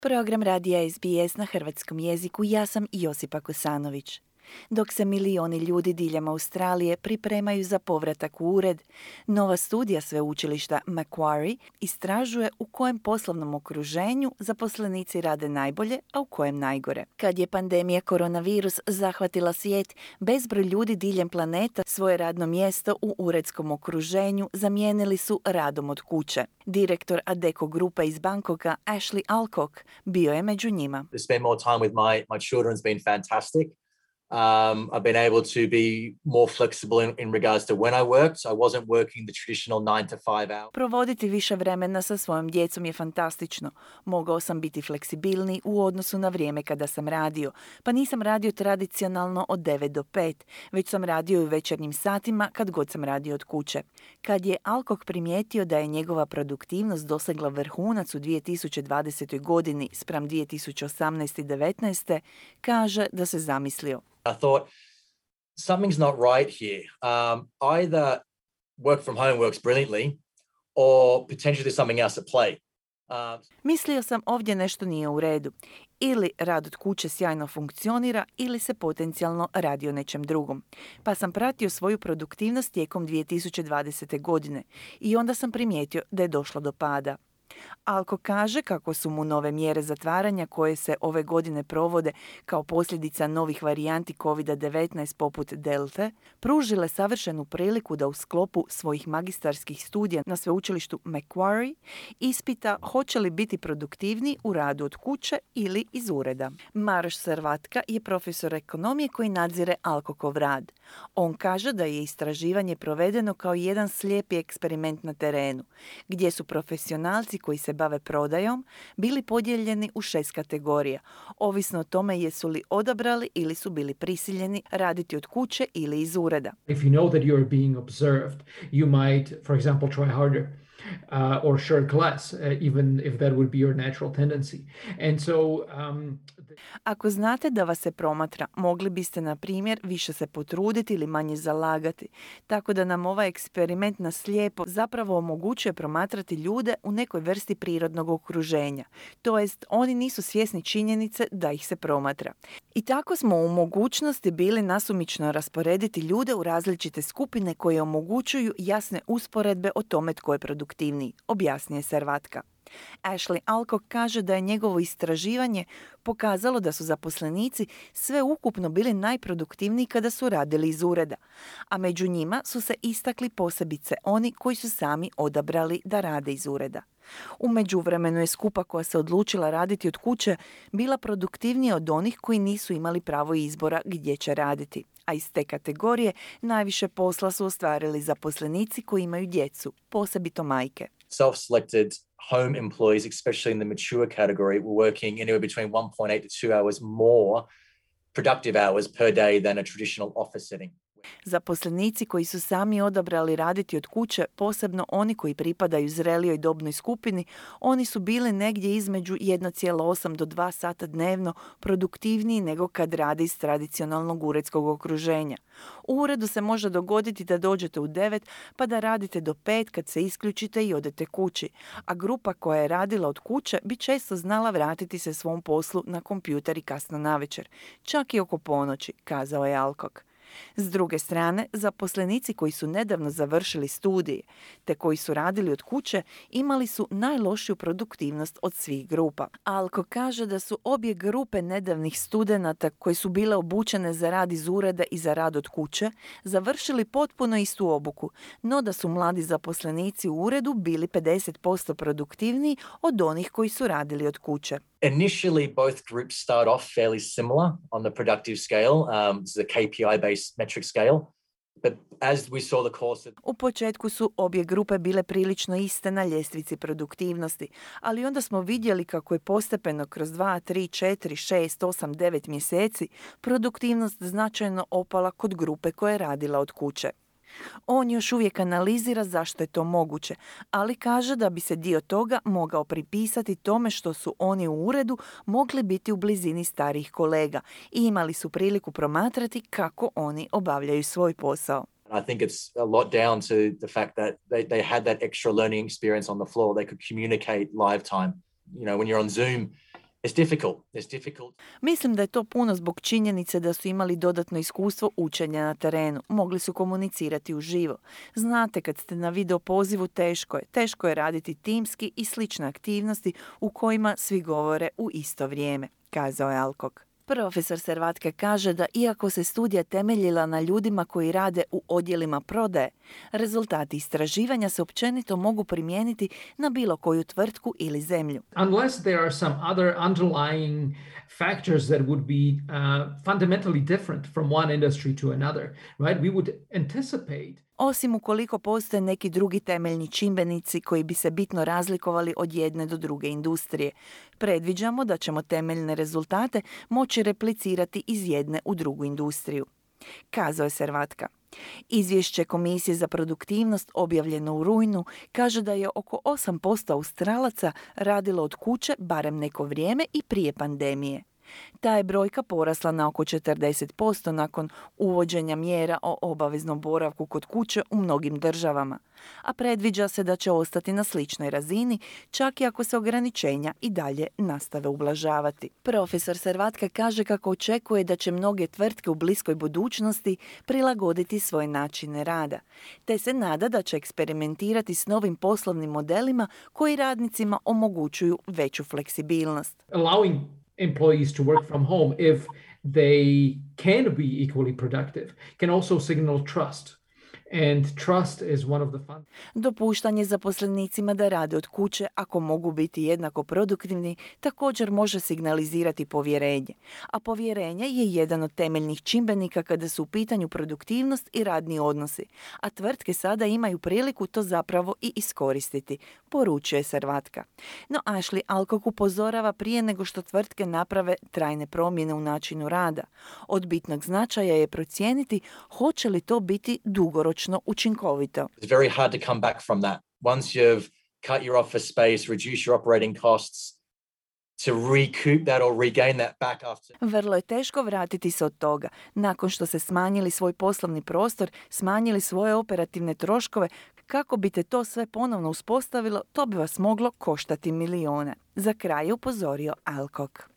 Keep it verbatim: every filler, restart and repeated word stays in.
Program radija S B S na hrvatskom jeziku. Ja sam Josipa Kosanović. Dok se milioni ljudi diljem Australije pripremaju za povratak u ured, nova studija sveučilišta Macquarie istražuje u kojem poslovnom okruženju zaposlenici rade najbolje, a u kojem najgore. Kad je pandemija koronavirus zahvatila svijet, bezbroj ljudi diljem planeta svoje radno mjesto u uredskom okruženju zamijenili su radom od kuće. Direktor Adecco grupa iz Bangkoka, Ashley Alcock, bio je među njima. To spend more time with my, my children has been fantastic. Um, I've been able to be more flexible in, in regards to when I worked. So I wasn't working the traditional nine to five hours. Provoditi više vremena sa svojom djecom je fantastično. Mogao sam biti fleksibilniji u odnosu na vrijeme kada sam radio. Pa nisam radio tradicionalno od devet do pet, već sam radio u večernjim satima kad god sam radio od kuće. Kad je Alcock primijetio da je njegova produktivnost dosegla vrhunac u dvije tisuće dvadesetoj. godini spram dvije tisuće osamnaeste. i devetnaeste. kaže da se zamislio. I thought, something's not right here. Um, either work from home works brilliantly or potentially there's something else at play. Uh, Mislio sam ovdje nešto nije u redu. Ili rad od kuće sjajno funkcionira ili se potencijalno radi o nečem drugom. Pa sam pratio svoju produktivnost tijekom dvije tisuće dvadesete. godine i onda sam primijetio da je došlo do pada. Alcock kaže kako su mu nove mjere zatvaranja koje se ove godine provode kao posljedica novih varijanti covid devetnaest poput Delte pružile savršenu priliku da u sklopu svojih magistarskih studija na sveučilištu Macquarie ispita hoće li biti produktivni u radu od kuće ili iz ureda. Maroš Servatka je profesor ekonomije koji nadzire Alcockov rad. On kaže da je istraživanje provedeno kao jedan slijepi eksperiment na terenu, gdje su profesionalci koji se bave prodajom bili podijeljeni u šest kategorija, ovisno o tome jesu li odabrali ili su bili prisiljeni raditi od kuće ili iz ureda. If you know that you are being observed, you might, for example, try harder. Uh, or shirk less, uh, even if that would be your natural tendency. And so, um, the... Ako znate da vas se promatra, mogli biste, na primjer, više se potruditi ili manje zalagati. Tako da nam ovaj eksperiment na slijepo zapravo omogućuje promatrati ljude u nekoj vrsti prirodnog okruženja. To jest, oni nisu svjesni činjenice da ih se promatra. I tako smo u mogućnosti bili nasumično rasporediti ljude u različite skupine koje omogućuju jasne usporedbe o tome tko je produktivniji, objasnije Servatka. Ashley Alcock kaže da je njegovo istraživanje pokazalo da su zaposlenici sve ukupno bili najproduktivniji kada su radili iz ureda, a među njima su se istakli posebice oni koji su sami odabrali da rade iz ureda. U međuvremenu je skupa koja se odlučila raditi od kuće bila produktivnija od onih koji nisu imali pravo izbora gdje će raditi, a iz te kategorije najviše posla su ostvarili zaposlenici koji imaju djecu, posebito majke. Self-selected home employees, especially in the mature category, were working anywhere between one point eight to two hours more productive hours per day than a traditional office setting. Zaposlenici koji su sami odabrali raditi od kuće, posebno oni koji pripadaju zrelijoj dobnoj skupini, oni su bili negdje između jedan zarez osam do dva sata dnevno produktivniji nego kad rade iz tradicionalnog uredskog okruženja. U uredu se može dogoditi da dođete u devet pa da radite do pet kad se isključite i odete kući, a grupa koja je radila od kuće bi često znala vratiti se svom poslu na kompjuter i kasno navečer, čak i oko ponoći, kazao je Alcock. S druge strane, zaposlenici koji su nedavno završili studije te koji su radili od kuće imali su najlošiju produktivnost od svih grupa. Alcock kaže da su obje grupe nedavnih studenata koji su bile obučene za rad iz ureda i za rad od kuće završili potpuno istu obuku, no da su mladi zaposlenici u uredu bili pedeset posto produktivniji od onih koji su radili od kuće. Initially, both groups start off fairly similar on the productive scale. Um, this is a K P I-based metric scale. But as we saw the course of... U početku su obje grupe bile prilično iste na ljestvici produktivnosti, ali onda smo vidjeli kako je postepeno kroz dva, tri, četiri, šest, osam, devet mjeseci produktivnost značajno opala kod grupe koja je radila od kuće. On još uvijek analizira zašto je to moguće, ali kaže da bi se dio toga mogao pripisati tome što su oni u uredu mogli biti u blizini starijih kolega i imali su priliku promatrati kako oni obavljaju svoj posao. I think it's a lot down to the fact that they, they had that extra learning experience on the floor. They could communicate live time. You know, when you're on Zoom, It's difficult. It's difficult. Mislim da je to puno zbog činjenice da su imali dodatno iskustvo učenja na terenu. Mogli su komunicirati uživo. Znate, kad ste na video pozivu, teško je. Teško je raditi timski i slične aktivnosti u kojima svi govore u isto vrijeme, kazao je Alcock. Profesor Servatka kaže da iako se studija temeljila na ljudima koji rade u odjelima prodaje, rezultati istraživanja se općenito mogu primijeniti na bilo koju tvrtku ili zemlju. Unless there are some other underlying factors that would be uh, fundamentally different from one industry to another, right? We would anticipate Osim ukoliko postoje neki drugi temeljni čimbenici koji bi se bitno razlikovali od jedne do druge industrije. Predviđamo da ćemo temeljne rezultate moći replicirati iz jedne u drugu industriju, kazao je Servatka. Izvješće Komisije za produktivnost objavljeno u rujnu kaže da je oko osam posto Australaca radilo od kuće barem neko vrijeme i prije pandemije. Ta je brojka porasla na oko četrdeset posto nakon uvođenja mjera o obaveznom boravku kod kuće u mnogim državama, a predviđa se da će ostati na sličnoj razini, čak i ako se ograničenja i dalje nastave ublažavati. Profesor Servatka kaže kako očekuje da će mnoge tvrtke u bliskoj budućnosti prilagoditi svoje načine rada, te se nada da će eksperimentirati s novim poslovnim modelima koji radnicima omogućuju veću fleksibilnost. allowing employees to work from home, if they can be equally productive, can also signal trust. And trust is one of the fun. Dopuštanje zaposlenicima da rade od kuće ako mogu biti jednako produktivni također može signalizirati povjerenje, a povjerenje je jedan od temeljnih čimbenika kada su u pitanju produktivnost i radni odnosi, a tvrtke sada imaju priliku to zapravo i iskoristiti, poručuje Servatka. No Ashley Alcock upozorava prije nego što tvrtke naprave trajne promjene u načinu rada. Od bitnog značaja je procijeniti hoće li to biti dugoročno učinkovito. It's very hard to come back from that. Once you've cut your office space, reduce your operating costs, to recoup that or regain that back after. Vrlo je teško vratiti se od toga. Nakon što ste smanjili svoj poslovni prostor, smanjili svoje operativne troškove, kako biste to sve ponovno uspostavilo, to bi vas moglo koštati milijone. Za kraj je upozorio Alcock.